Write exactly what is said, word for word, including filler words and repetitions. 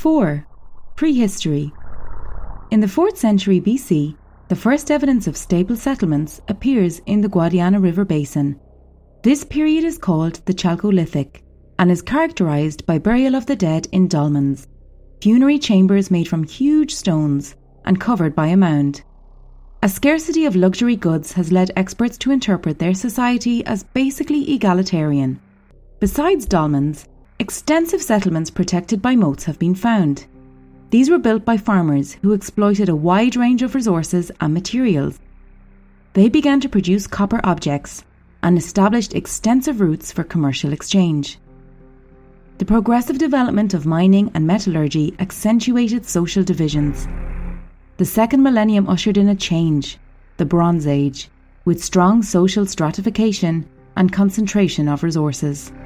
four. Prehistory. In the fourth century B C, the first evidence of stable settlements appears in the Guadiana River basin. This period is called the Chalcolithic and is characterised by burial of the dead in dolmens, funerary chambers made from huge stones and covered by a mound. A scarcity of luxury goods has led experts to interpret their society as basically egalitarian. Besides dolmens, extensive settlements protected by moats have been found. These were built by farmers who exploited a wide range of resources and materials. They began to produce copper objects and established extensive routes for commercial exchange. The progressive development of mining and metallurgy accentuated social divisions. The second millennium ushered in a change, the Bronze Age, with strong social stratification and concentration of resources.